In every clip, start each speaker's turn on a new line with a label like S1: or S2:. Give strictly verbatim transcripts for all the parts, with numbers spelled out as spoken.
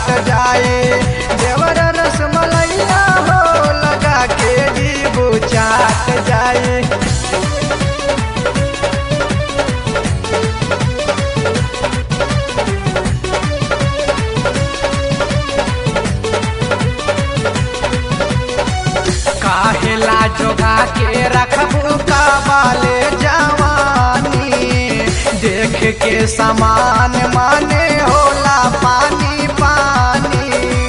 S1: चाट जाए। देवर रसमलैया हो लगा के जीबू चाट जाए। काहेला जोगा के रखबू का बाले जवानी, देख के समान माने होला पानी पानी।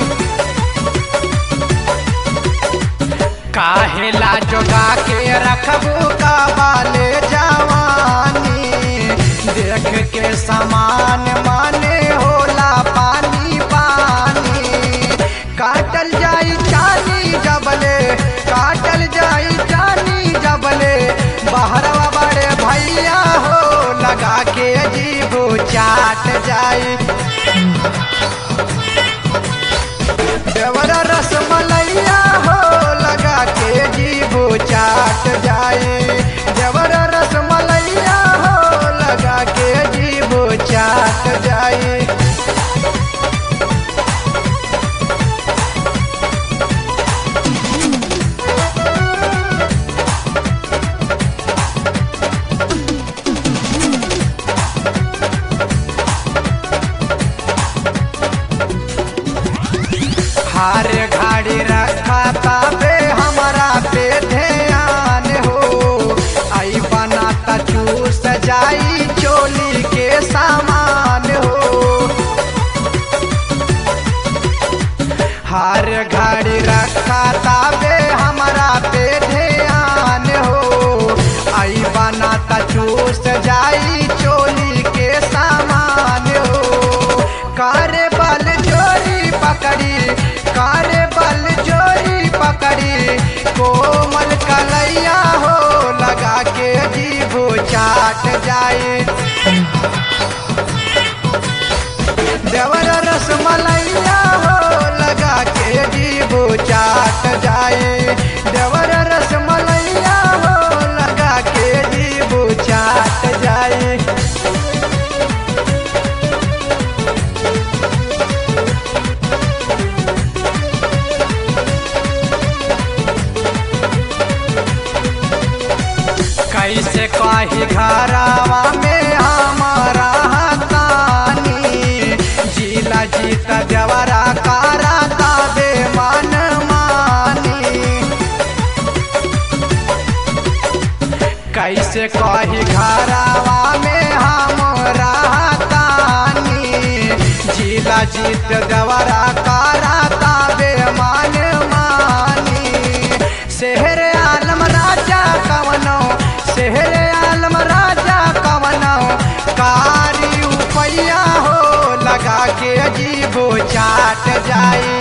S1: काहेला जोगा के रखबू का बाले जवानी, देख के समान माने होला पानी पानी। काटल जाई चानी जबले, काटल जाई चानी जबले, बहरवा बड़े भैया हो लगा के जीबू चाट जाए। देवर रसमलैया हो लगा के जीबू चाट जाए। देवर रसमलैया हो लगा के जीबू चाट जाए। हर घड़ी रखा ताबे हमारा पे ध्यान हो, आई बनाता चूस जाई चोली के सामान हो। हर घड़ी रखा ताबे हमारा पे ध्यान हो, आई बनाता चूस जाई चोली के सामान हो। कारे बल जोरी पकड़ी, कारे बल जोरी पकड़ी, कोमल कलैया हो लगा के जीबू चाट जाए। देवर रसमलैया हो लगा के जीबू चाट जाए। देवर रसमलैया हो लगा के जीबू चाट जाए। कैसे कही घरावा में हमारा तानी, जिला जीत देवरा कारा ताबे मन मानी। कैसे कही घरावा में हमारा तानी, जिला जीत देवरा कारा ताबे मन मानी। शहर आलम राजा कवनो, शहर आलम राजा कवनो, कारी उपैया हो लगा के जीबू चाट जाए।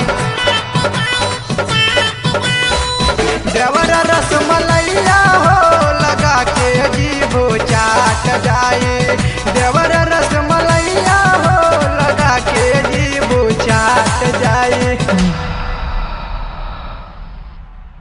S1: देवर रसमलैया हो लगा के जीबू चाट जाए। देवर रसमलैया हो लगा के जीबू चाट जाए।